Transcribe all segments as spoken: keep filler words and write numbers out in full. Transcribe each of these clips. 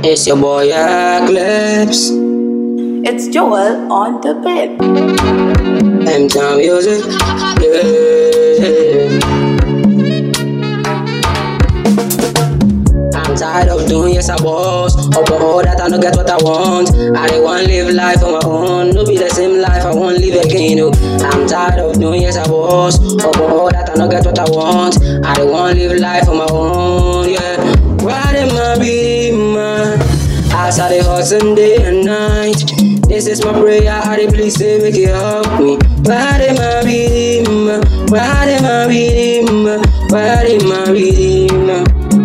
It's your boy Eclipse. It's Joel on the bed. M-Town music. Yeah. I'm tired of doing yes I boss. Up all that I don't get what I want. I don't want live life on my own. No be the same life I won't live again. No. I'm tired of doing yes I boss. Up all that I don't get what I want. I don't want live life on my own. Yeah. Why them I be man? As I dey hustle day and night. This is my prayer. I dey please say make you help me. Why them I be man? Why them I be man? Why them I be man?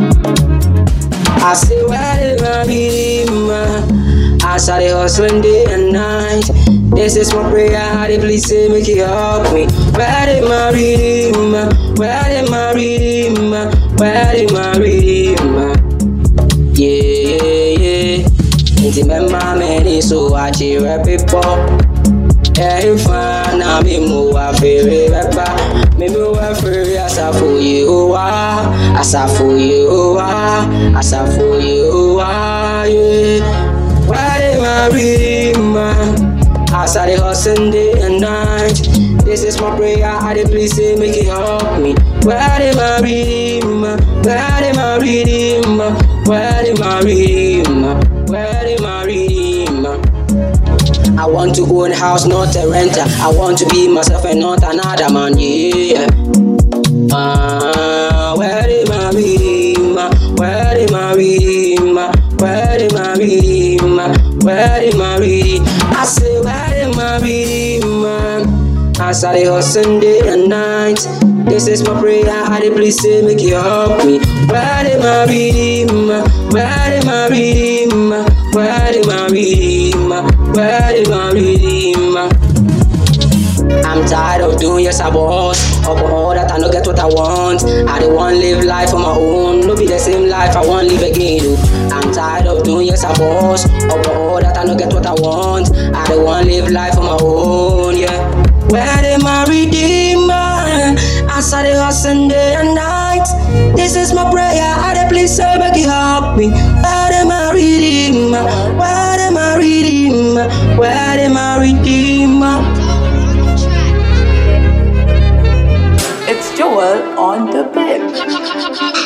I say why them I be man? As I dey hustle day and night. This is my prayer. I dey please say make you help me. Why them I be man? Why them I be man? Why them I be man? Yeah, yeah, yeah. Nti memma many so I cheer people. Eh, fine, na me mo wa fere beba. Me mo wa fere asa for you, ah, asa for you, ah, asa for you, ah, yeah. Why they marry man? Asa they hustle day and night. This is my prayer. I dey please say make you help me. Why they marry man? Why they marry man? Why they marry man? Why they marry man? I want to own a house, not a renter. I want to be myself and not another man. Yeah. Ah, uh, where they marry man? Where they marry man? Where they marry man? Where they marry? I say where they marry man? As I dey hustle day and night. This is my prayer. I dey please say make you help me. Where they marry man? Where they marry man? Where they marry man? Where they marry man? I'm tired of doing yes I boss. Up all that I don't get what I want. I don't want live life on my own. No be the same life I want live again. Though. I'm tired of doing yes I boss. Up all that I don't get what I want. I don't want live life on my own. Yeah. Where they marry man? As I dey hustle day and night. This is my prayer. I dey please say make you help me. Where they marry man? Where they marry man? Where they marry man? It's Joel on the bed.